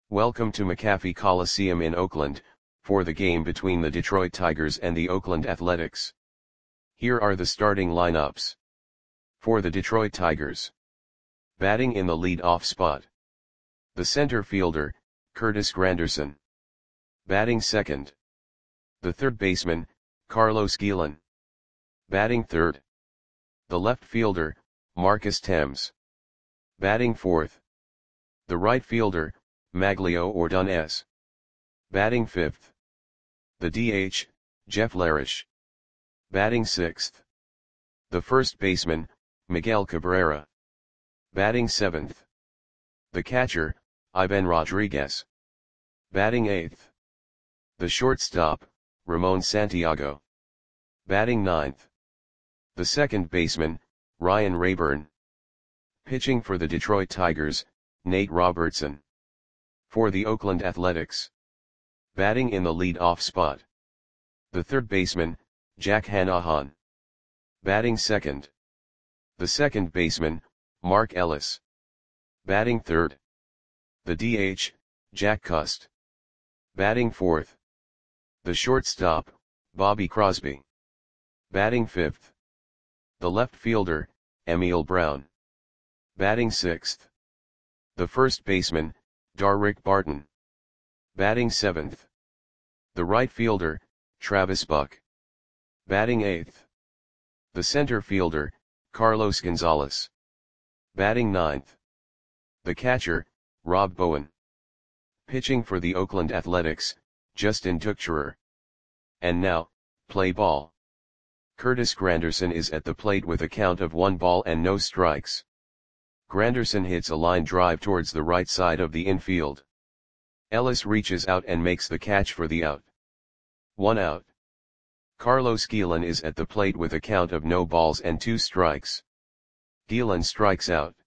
Welcome to McAfee Coliseum in Oakland, for the game between the Detroit Tigers and the Oakland Athletics. Here are the starting lineups. For the Detroit Tigers. Batting in the lead-off spot. The center fielder, Curtis Granderson. Batting second. The third baseman, Carlos Guillen. Batting third. The left fielder, Marcus Thames. Batting fourth. The right fielder, Maglio Ordonez. Batting fifth. The DH, Jeff Larish. Batting sixth. The first baseman, Miguel Cabrera. Batting seventh. The catcher, Ivan Rodriguez. Batting eighth. The shortstop, Ramon Santiago. Batting ninth. The second baseman, Ryan Rayburn. Pitching for the Detroit Tigers, Nate Robertson. For the Oakland Athletics. Batting in the lead-off spot. The third baseman, Jack Hannahan. Batting second. The second baseman, Mark Ellis. Batting third. The DH, Jack Cust. Batting fourth. The shortstop, Bobby Crosby. Batting fifth. The left fielder, Emil Brown. Batting sixth. The first baseman, Darrick Barton. Batting seventh. The right fielder, Travis Buck. Batting eighth. The center fielder, Carlos Gonzalez. Batting ninth. The catcher, Rob Bowen. Pitching for the Oakland Athletics, Justin Tuchscherer. And now, play ball. Curtis Granderson is at the plate with a count of 1 ball and no strikes. Granderson hits a line drive towards the right side of the infield. Ellis reaches out and makes the catch for the out. 1 out. Carlos Guillen is at the plate with a count of no balls and 2 strikes. Guillen strikes out.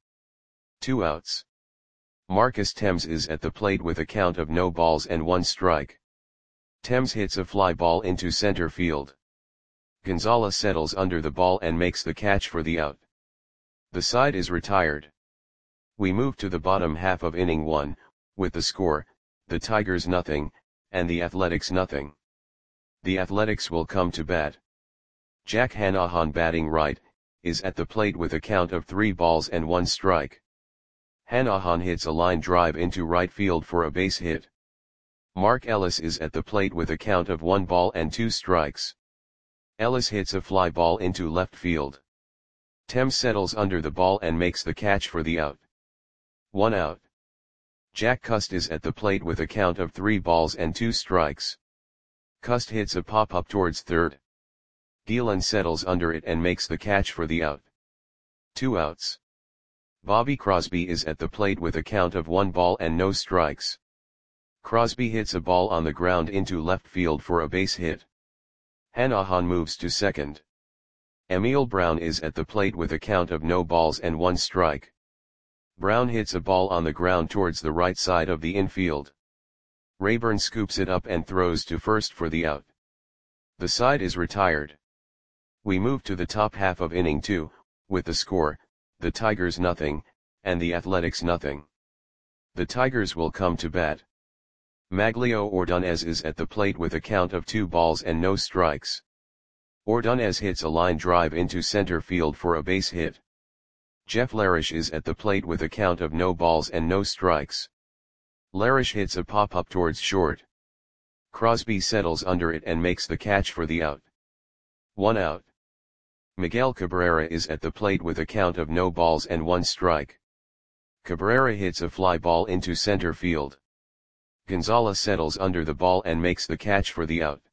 2 outs. Marcus Thames is at the plate with a count of no balls and 1 strike. Thames hits a fly ball into center field. Gonzalez settles under the ball and makes the catch for the out. The side is retired. We move to the bottom half of inning 1, with the score, the Tigers nothing, and the Athletics nothing. The Athletics will come to bat. Jack Hannahan batting right, is at the plate with a count of 3 balls and 1 strike. Hannahan hits a line drive into right field for a base hit. Mark Ellis is at the plate with a count of 1 ball and 2 strikes. Ellis hits a fly ball into left field. Thames settles under the ball and makes the catch for the out. 1 out. Jack Cust is at the plate with a count of 3 balls and 2 strikes. Cust hits a pop-up towards third. Guillen settles under it and makes the catch for the out. 2 outs. Bobby Crosby is at the plate with a count of 1 ball and no strikes. Crosby hits a ball on the ground into left field for a base hit. Hannahan moves to second. Emil Brown is at the plate with a count of no balls and 1 strike. Brown hits a ball on the ground towards the right side of the infield. Rayburn scoops it up and throws to first for the out. The side is retired. We move to the top half of inning 2, with the score, the Tigers nothing, and the Athletics nothing. The Tigers will come to bat. Maglio Ordonez is at the plate with a count of 2 balls and no strikes. Ordonez hits a line drive into center field for a base hit. Jeff Larish is at the plate with a count of no balls and no strikes. Larish hits a pop-up towards short. Crosby settles under it and makes the catch for the out. 1 out. Miguel Cabrera is at the plate with a count of no balls and 1 strike. Cabrera hits a fly ball into center field. Gonzalez settles under the ball and makes the catch for the out.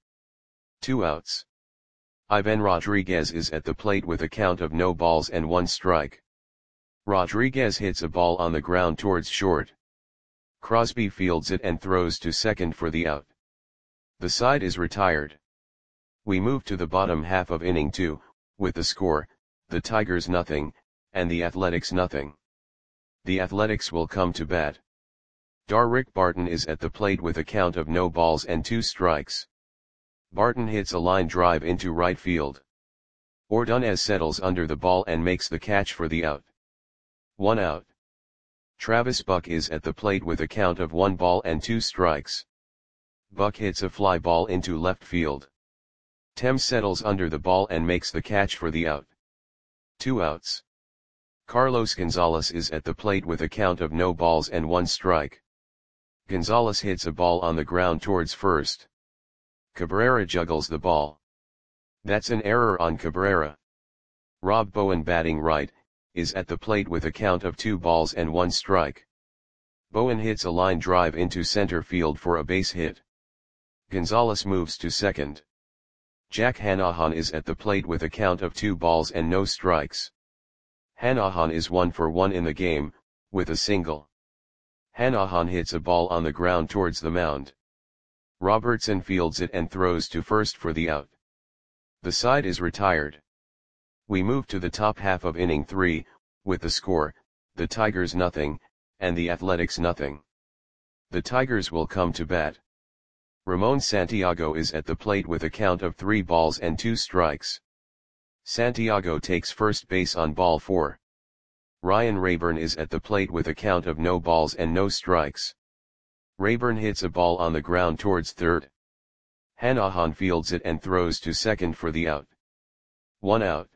2 outs. Ivan Rodriguez is at the plate with a count of no balls and 1 strike. Rodriguez hits a ball on the ground towards short. Crosby fields it and throws to second for the out. The side is retired. We move to the bottom half of inning 2, with the score, the Tigers nothing, and the Athletics nothing. The Athletics will come to bat. Darrick Barton is at the plate with a count of no balls and 2 strikes. Barton hits a line drive into right field. Ordonez settles under the ball and makes the catch for the out. 1 out. Travis Buck is at the plate with a count of 1 ball and 2 strikes. Buck hits a fly ball into left field. Thames settles under the ball and makes the catch for the out. 2 outs. Carlos Gonzalez is at the plate with a count of no balls and 1 strike. Gonzalez hits a ball on the ground towards first. Cabrera juggles the ball. That's an error on Cabrera. Rob Bowen, batting right, is at the plate with a count of 2 balls and 1 strike. Bowen hits a line drive into center field for a base hit. Gonzalez moves to second. Jack Hanahan is at the plate with a count of 2 balls and no strikes. Hanahan is 1 for 1 in the game, with a single. Hanahan hits a ball on the ground towards the mound. Robertson fields it and throws to first for the out. The side is retired. We move to the top half of inning 3, with the score, the Tigers nothing, and the Athletics nothing. The Tigers will come to bat. Ramon Santiago is at the plate with a count of 3 balls and 2 strikes. Santiago takes first base on ball 4. Ryan Rayburn is at the plate with a count of no balls and no strikes. Rayburn hits a ball on the ground towards third. Hanahan fields it and throws to second for the out. 1 out.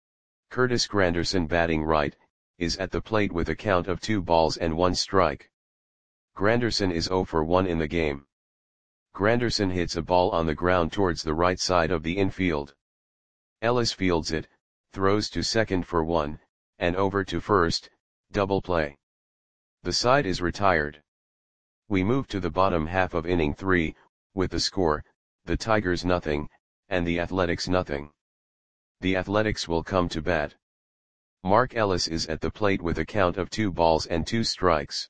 Curtis Granderson, batting right, is at the plate with a count of 2 balls and 1 strike. Granderson is 0 for 1 in the game. Granderson hits a ball on the ground towards the right side of the infield. Ellis fields it, throws to second for 1, and over to first, double play. The side is retired. We move to the bottom half of inning 3, with the score, the Tigers nothing, and the Athletics nothing. The Athletics will come to bat. Mark Ellis is at the plate with a count of 2 balls and 2 strikes.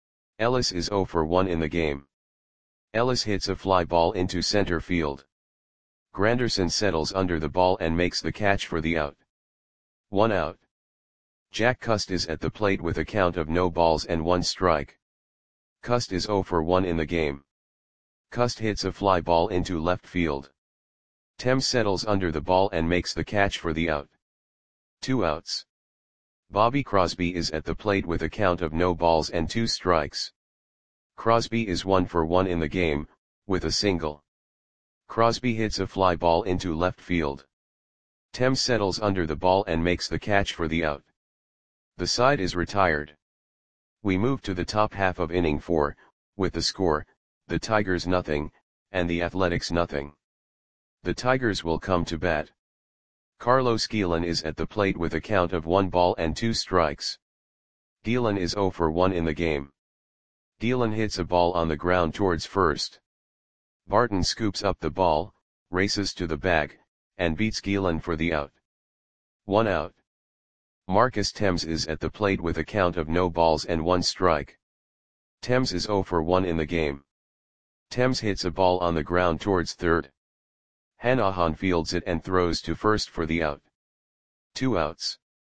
Ellis is 0 for 1 in the game. Ellis hits a fly ball into center field. Granderson settles under the ball and makes the catch for the out. 1 out. Jack Cust is at the plate with a count of no balls and 1 strike. Cust is 0 for 1 in the game. Cust hits a fly ball into left field. Thames settles under the ball and makes the catch for the out. 2 outs. Bobby Crosby is at the plate with a count of no balls and 2 strikes. Crosby is 1 for 1 in the game, with a single. Crosby hits a fly ball into left field. Thames settles under the ball and makes the catch for the out. The side is retired. We move to the top half of inning 4, with the score, the Tigers nothing, and the Athletics nothing. The Tigers will come to bat. Carlos Guillen is at the plate with a count of 1 ball and 2 strikes. Guillen is 0 for 1 in the game. Guillen hits a ball on the ground towards first. Barton scoops up the ball, races to the bag, and beats Guillen for the out. 1 out. Marcus Thames is at the plate with a count of no balls and 1 strike. Thames is 0 for 1 in the game. Thames hits a ball on the ground towards third. Hanahan fields it and throws to first for the out. 2 outs.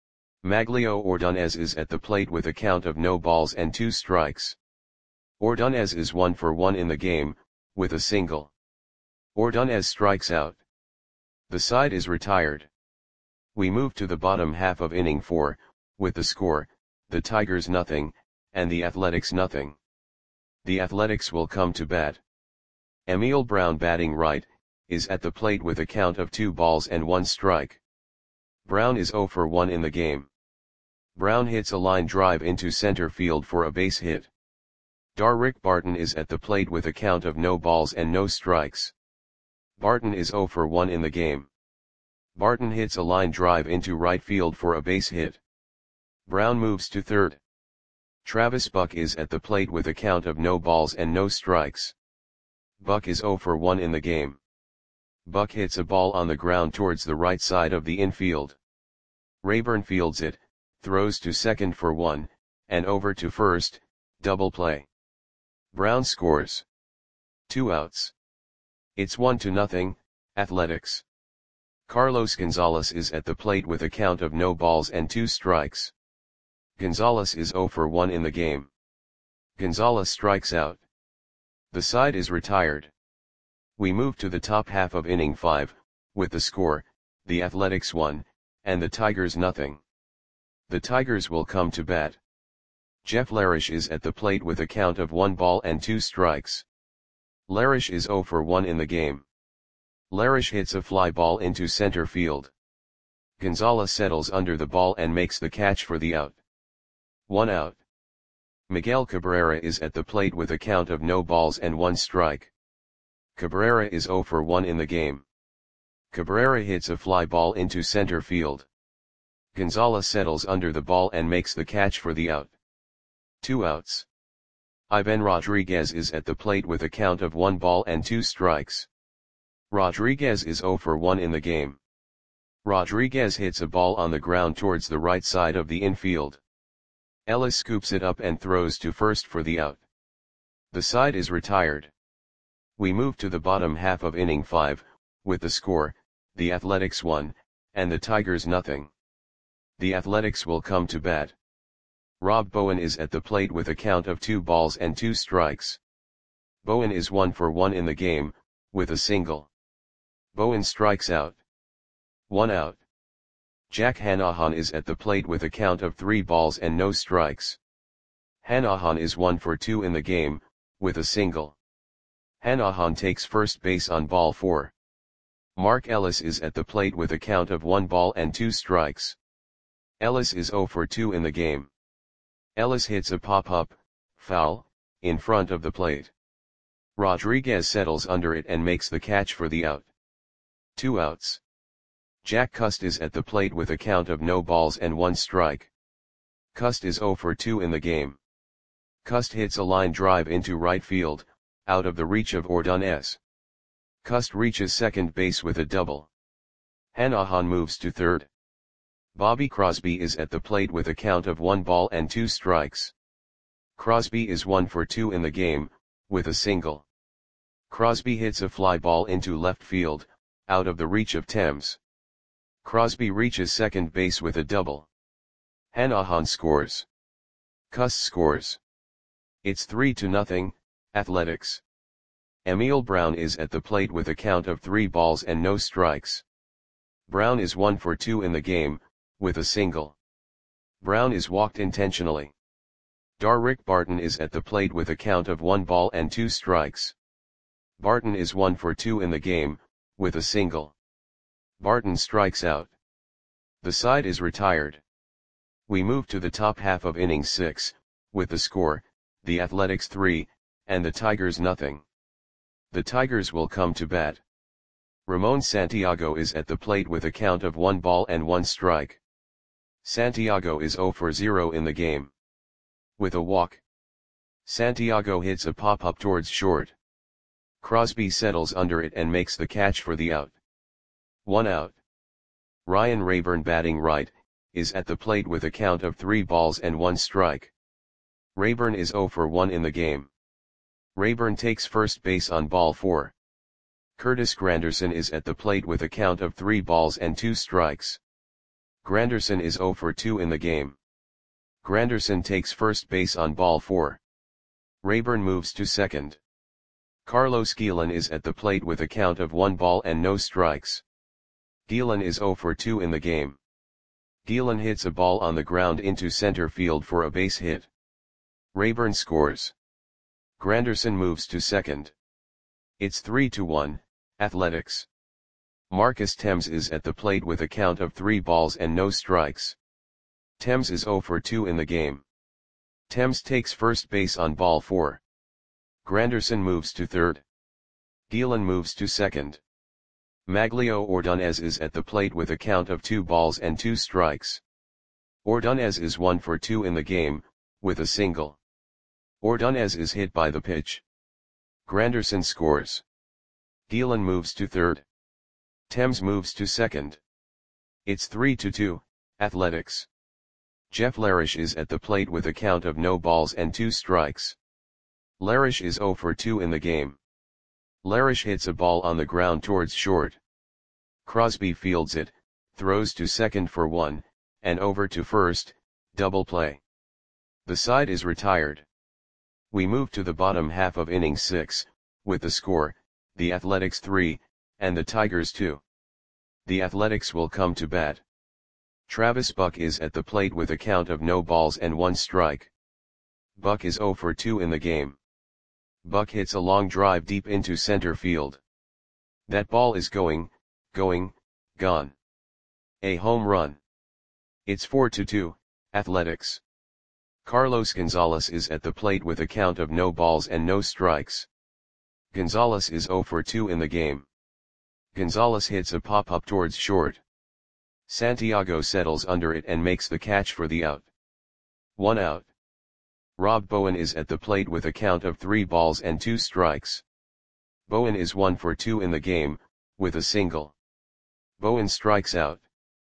Maglio Ordonez is at the plate with a count of no balls and 2 strikes. Ordonez is 1 for 1 in the game, with a single. Ordonez strikes out. The side is retired. We move to the bottom half of inning 4, with the score, the Tigers nothing, and the Athletics nothing. The Athletics will come to bat. Emil Brown, batting right, is at the plate with a count of 2 balls and 1 strike. Brown is 0 for 1 in the game. Brown hits a line drive into center field for a base hit. Darrick Barton is at the plate with a count of no balls and no strikes. Barton is 0 for 1 in the game. Barton hits a line drive into right field for a base hit. Brown moves to third. Travis Buck is at the plate with a count of no balls and no strikes. Buck is 0 for 1 in the game. Buck hits a ball on the ground towards the right side of the infield. Rayburn fields it, throws to second for 1, and over to first, double play. Brown scores. 2 outs. It's 1-0, Athletics. Carlos Gonzalez is at the plate with a count of no balls and 2 strikes. Gonzalez is 0 for 1 in the game. Gonzalez strikes out. The side is retired. We move to the top half of inning 5, with the score, the Athletics 1, and the Tigers nothing. The Tigers will come to bat. Jeff Larish is at the plate with a count of 1 ball and 2 strikes. Larish is 0 for 1 in the game. Larish hits a fly ball into center field. Gonzalez settles under the ball and makes the catch for the out. 1 out. Miguel Cabrera is at the plate with a count of no balls and 1 strike. Cabrera is 0 for 1 in the game. Cabrera hits a fly ball into center field. Gonzalez settles under the ball and makes the catch for the out. 2 outs. Ivan Rodriguez is at the plate with a count of 1 ball and 2 strikes. Rodriguez is 0 for 1 in the game. Rodriguez hits a ball on the ground towards the right side of the infield. Ellis scoops it up and throws to first for the out. The side is retired. We move to the bottom half of inning 5, with the score, the Athletics 1, and the Tigers nothing. The Athletics will come to bat. Rob Bowen is at the plate with a count of 2 balls and 2 strikes. Bowen is 1 for 1 in the game, with a single. Bowen strikes out. 1 out. Jack Hanahan is at the plate with a count of 3 balls and no strikes. Hanahan is 1 for 2 in the game, with a single. Hanahan takes first base on ball 4. Mark Ellis is at the plate with a count of 1 ball and 2 strikes. Ellis is 0 for 2 in the game. Ellis hits a pop-up, foul, in front of the plate. Rodriguez settles under it and makes the catch for the out. 2 outs. Jack Cust is at the plate with a count of no balls and 1 strike. Cust is 0 for 2 in the game. Cust hits a line drive into right field, out of the reach of Ordonez. Cust reaches second base with a double. Hanahan moves to third. Bobby Crosby is at the plate with a count of 1 ball and 2 strikes. Crosby is 1 for 2 in the game, with a single. Crosby hits a fly ball into left field, out of the reach of Thames. Crosby reaches second base with a double. Hanahan scores. Cust scores. It's 3-0, Athletics. Emil Brown is at the plate with a count of 3 balls and no strikes. Brown is 1 for 2 in the game, with a single. Brown is walked intentionally. Darrick Barton is at the plate with a count of 1 ball and 2 strikes. Barton is 1 for 2 in the game, with a single. Barton strikes out. The side is retired. We move to the top half of inning 6, with the score, the Athletics 3, and the Tigers nothing. The Tigers will come to bat. Ramon Santiago is at the plate with a count of 1 ball and 1 strike. Santiago is 0 for 0 in the game. With a walk. Santiago hits a pop-up towards short. Crosby settles under it and makes the catch for the out. 1 out. Ryan Rayburn, batting right, is at the plate with a count of 3 balls and 1 strike. Rayburn is 0 for 1 in the game. Rayburn takes first base on ball 4. Curtis Granderson is at the plate with a count of 3 balls and 2 strikes. Granderson is 0 for 2 in the game. Granderson takes first base on ball 4. Rayburn moves to second. Carlos Guillen is at the plate with a count of 1 ball and no strikes. Guillen is 0 for 2 in the game. Guillen hits a ball on the ground into center field for a base hit. Rayburn scores. Granderson moves to second. It's 3-1, Athletics. Marcus Thames is at the plate with a count of 3 balls and no strikes. Thames is 0 for 2 in the game. Thames takes first base on ball 4. Granderson moves to third. Guillen moves to second. Maglio Ordonez is at the plate with a count of 2 balls and 2 strikes. Ordonez is 1 for 2 in the game, with a single. Ordonez is hit by the pitch. Granderson scores. Guillen moves to third. Thames moves to second. It's 3-2, Athletics. Jeff Larish is at the plate with a count of no balls and 2 strikes. Larish is 0 for 2 in the game. Larish hits a ball on the ground towards short. Crosby fields it, throws to second for 1, and over to first, double play. The side is retired. We move to the bottom half of inning 6, with the score, the Athletics 3, and the Tigers 2. The Athletics will come to bat. Travis Buck is at the plate with a count of no balls and 1 strike. Buck is 0 for 2 in the game. Buck hits a long drive deep into center field. That ball is going, gone. A home run. It's 4-2, Athletics. Carlos Gonzalez is at the plate with a count of no balls and no strikes. Gonzalez is 0 for 2 in the game. Gonzalez hits a pop-up towards short. Santiago settles under it and makes the catch for the out. 1 out. Rob Bowen is at the plate with a count of 3 balls and 2 strikes. Bowen is 1 for 2 in the game, with a single. Bowen strikes out.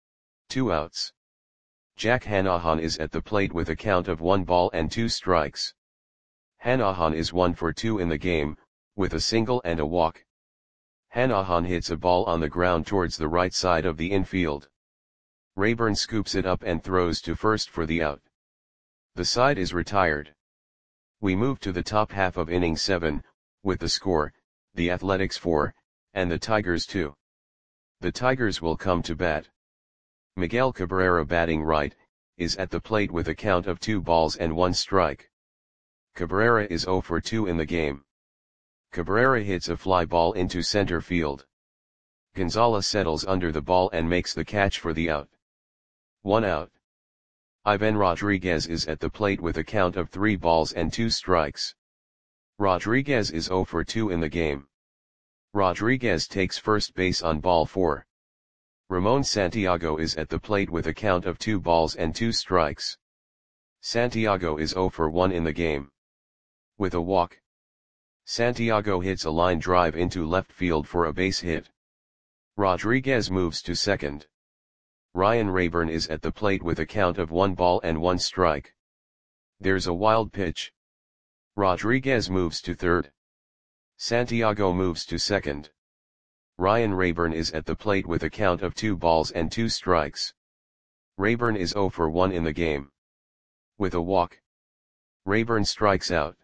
2 outs. Jack Hanahan is at the plate with a count of 1 ball and 2 strikes. Hanahan is 1 for 2 in the game, with a single and a walk. Hanahan hits a ball on the ground towards the right side of the infield. Rayburn scoops it up and throws to first for the out. The side is retired. We move to the top half of inning 7, with the score, the Athletics 4, and the Tigers 2. The Tigers will come to bat. Miguel Cabrera, batting right, is at the plate with a count of 2 balls and 1 strike. Cabrera is 0 for 2 in the game. Cabrera hits a fly ball into center field. Gonzalez settles under the ball and makes the catch for the out. 1 out. Ivan Rodriguez is at the plate with a count of 3 balls and 2 strikes. Rodriguez is 0 for 2 in the game. Rodriguez takes first base on ball 4. Ramon Santiago is at the plate with a count of 2 balls and 2 strikes. Santiago is 0 for 1 in the game. With a walk. Santiago hits a line drive into left field for a base hit. Rodriguez moves to second. Ryan Rayburn is at the plate with a count of 1 ball and 1 strike. There's a wild pitch. Rodriguez moves to third. Santiago moves to second. Ryan Rayburn is at the plate with a count of 2 balls and 2 strikes. Rayburn is 0 for 1 in the game. With a walk. Rayburn strikes out.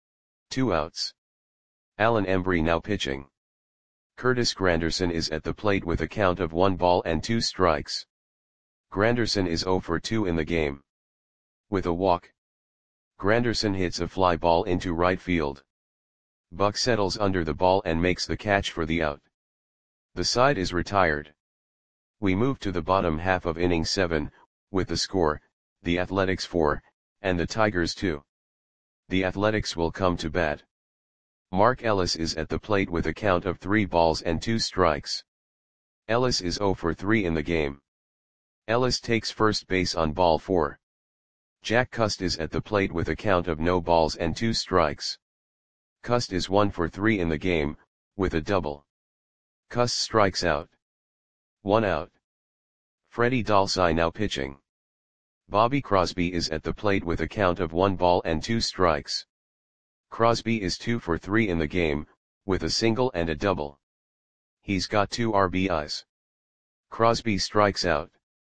2 outs. Alan Embry now pitching. Curtis Granderson is at the plate with a count of 1 ball and 2 strikes. Granderson is 0 for 2 in the game. With a walk. Granderson hits a fly ball into right field. Buck settles under the ball and makes the catch for the out. The side is retired. We move to the bottom half of inning 7, with the score, the Athletics 4, and the Tigers 2. The Athletics will come to bat. Mark Ellis is at the plate with a count of 3 balls and 2 strikes. Ellis is 0 for 3 in the game. Ellis takes first base on ball 4. Jack Cust is at the plate with a count of no balls and 2 strikes. Cust is 1 for 3 in the game, with a double. Cust strikes out. 1 out. Freddie Dalsai now pitching. Bobby Crosby is at the plate with a count of 1 ball and 2 strikes. Crosby is 2 for 3 in the game, with a single and a double. He's got 2 RBIs. Crosby strikes out.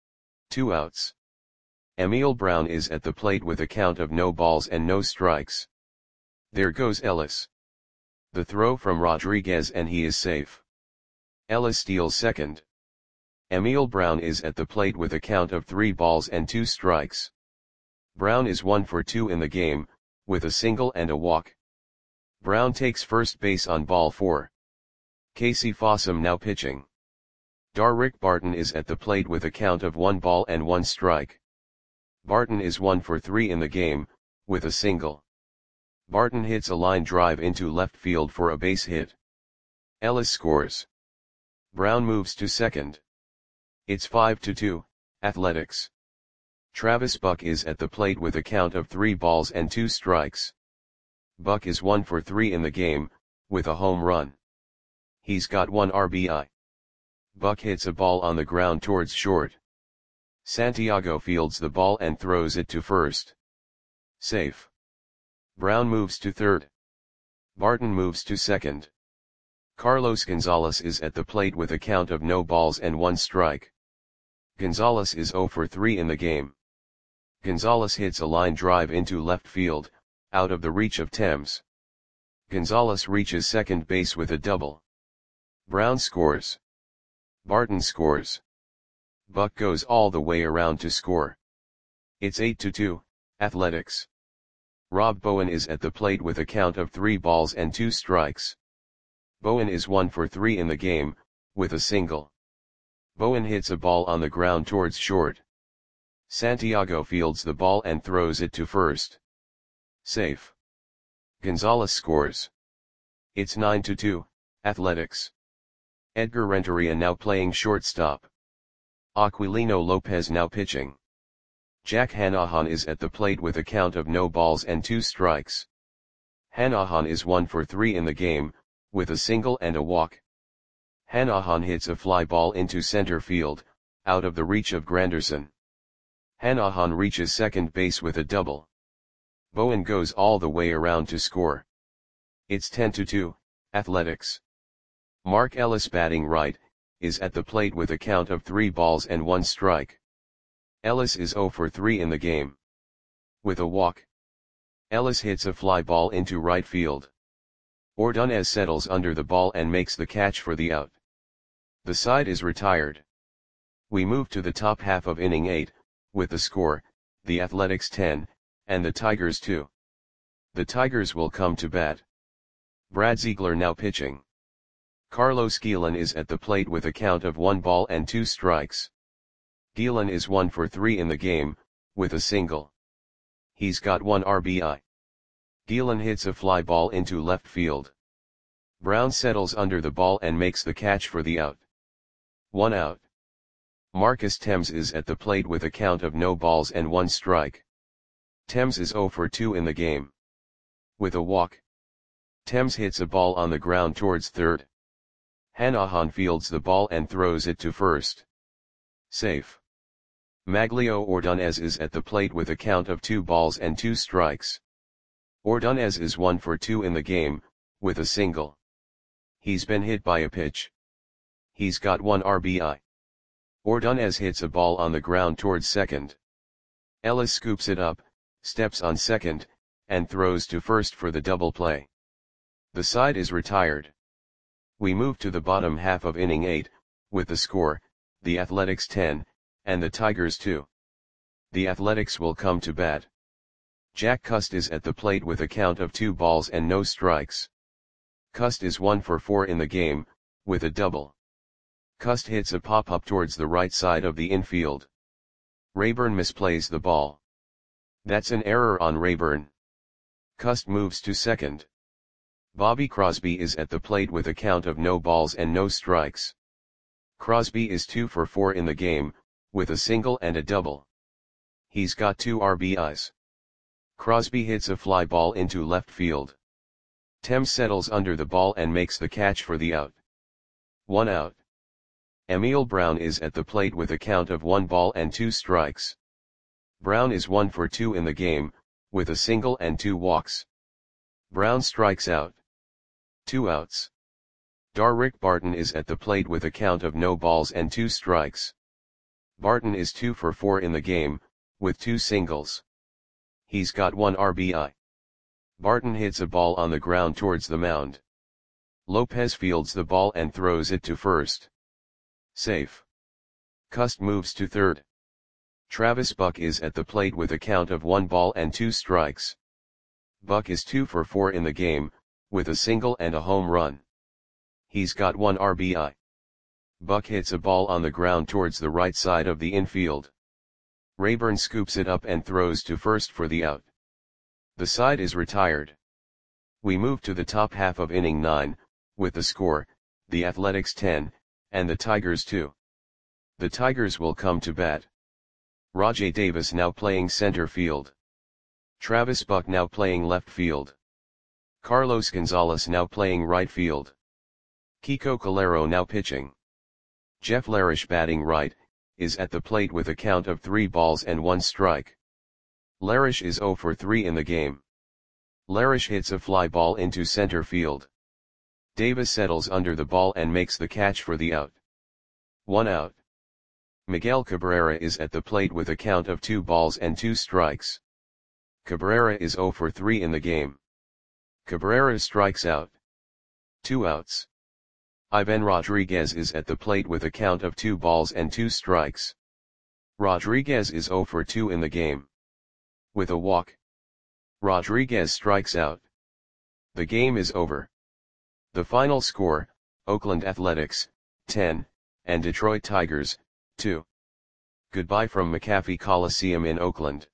2 outs. Emil Brown is at the plate with a count of no balls and no strikes. There goes Ellis. The throw from Rodriguez and he is safe. Ellis steals second. Emil Brown is at the plate with a count of 3 balls and 2 strikes. Brown is 1 for 2 in the game, with a single and a walk. Brown takes first base on ball 4. Casey Fossum now pitching. Darrick Barton is at the plate with a count of 1 ball and 1 strike. Barton is 1 for 3 in the game, with a single. Barton hits a line drive into left field for a base hit. Ellis scores. Brown moves to second. It's 5-2, Athletics. Travis Buck is at the plate with a count of 3 balls and 2 strikes. Buck is 1 for 3 in the game, with a home run. He's got 1 RBI. Buck hits a ball on the ground towards short. Santiago fields the ball and throws it to first. Safe. Brown moves to third. Barton moves to second. Carlos Gonzalez is at the plate with a count of no balls and 1 strike. Gonzalez is 0 for 3 in the game. Gonzalez hits a line drive into left field, out of the reach of Thames. Gonzalez reaches second base with a double. Brown scores. Barton scores. Buck goes all the way around to score. It's 8-2, Athletics. Rob Bowen is at the plate with a count of 3 balls and 2 strikes. Bowen is 1 for 3 in the game, with a single. Bowen hits a ball on the ground towards short. Santiago fields the ball and throws it to first. Safe. Gonzalez scores. It's 9-2, Athletics. Edgar Renteria now playing shortstop. Aquilino Lopez now pitching. Jack Hanahan is at the plate with a count of no balls and 2 strikes. Hanahan is 1 for 3 in the game, with a single and a walk. Hanahan hits a fly ball into center field, out of the reach of Granderson. Hanahan reaches second base with a double. Bowen goes all the way around to score. It's 10-2, Athletics. Mark Ellis batting right, is at the plate with a count of 3 balls and 1 strike. Ellis is 0 for 3 in the game. With a walk. Ellis hits a fly ball into right field. Ordonez settles under the ball and makes the catch for the out. The side is retired. We move to the top half of inning 8, with the score, the Athletics 10, and the Tigers 2. The Tigers will come to bat. Brad Ziegler now pitching. Carlos Guillen is at the plate with a count of 1 ball and 2 strikes. Guillen is 1 for 3 in the game, with a single. He's got 1 RBI. Guillen hits a fly ball into left field. Brown settles under the ball and makes the catch for the out. 1 out. Marcus Thames is at the plate with a count of no balls and 1 strike. Thames is 0 for 2 in the game. With a walk. Thames hits a ball on the ground towards third. Hanahan fields the ball and throws it to first. Safe. Maglio Ordonez is at the plate with a count of 2 balls and 2 strikes. Ordonez is 1 for 2 in the game, with a single. He's been hit by a pitch. He's got 1 RBI. Ordonez hits a ball on the ground towards second. Ellis scoops it up, steps on second, and throws to first for the double play. The side is retired. We move to the bottom half of inning 8, with the score, the Athletics 10, and the Tigers 2. The Athletics will come to bat. Jack Cust is at the plate with a count of 2 balls and no strikes. Cust is 1 for 4 in the game, with a double. Cust hits a pop-up towards the right side of the infield. Rayburn misplays the ball. That's an error on Rayburn. Cust moves to second. Bobby Crosby is at the plate with a count of no balls and no strikes. Crosby is 2 for 4 in the game, with a single and a double. He's got 2 RBIs. Crosby hits a fly ball into left field. Thames settles under the ball and makes the catch for the out. 1 out. Emil Brown is at the plate with a count of 1 ball and 2 strikes. Brown is 1 for 2 in the game, with a single and 2 walks. Brown strikes out. 2 outs. Darrick Barton is at the plate with a count of no balls and 2 strikes. Barton is 2 for 4 in the game, with 2 singles. He's got 1 RBI. Barton hits a ball on the ground towards the mound. Lopez fields the ball and throws it to first. Safe. Cust moves to third. Travis Buck is at the plate with a count of 1 ball and 2 strikes. Buck is 2 for 4 in the game, with a single and a home run. He's got 1 RBI. Buck hits a ball on the ground towards the right side of the infield. Rayburn scoops it up and throws to first for the out. The side is retired. We move to the top half of inning 9, with the score, the Athletics 10, and the Tigers 2. The Tigers will come to bat. Rajai Davis now playing center field. Travis Buck now playing left field. Carlos Gonzalez now playing right field. Kiko Calero now pitching. Jeff Larish batting right, is at the plate with a count of 3 balls and 1 strike. Larish is 0 for 3 in the game. Larish hits a fly ball into center field. Davis settles under the ball and makes the catch for the out. 1 out. Miguel Cabrera is at the plate with a count of 2 balls and 2 strikes. Cabrera is 0 for 3 in the game. Cabrera strikes out. 2 outs. Ivan Rodriguez is at the plate with a count of 2 balls and 2 strikes. Rodriguez is 0 for 2 in the game. With a walk. Rodriguez strikes out. The game is over. The final score, Oakland Athletics, 10, and Detroit Tigers, 2. Goodbye from McAfee Coliseum in Oakland.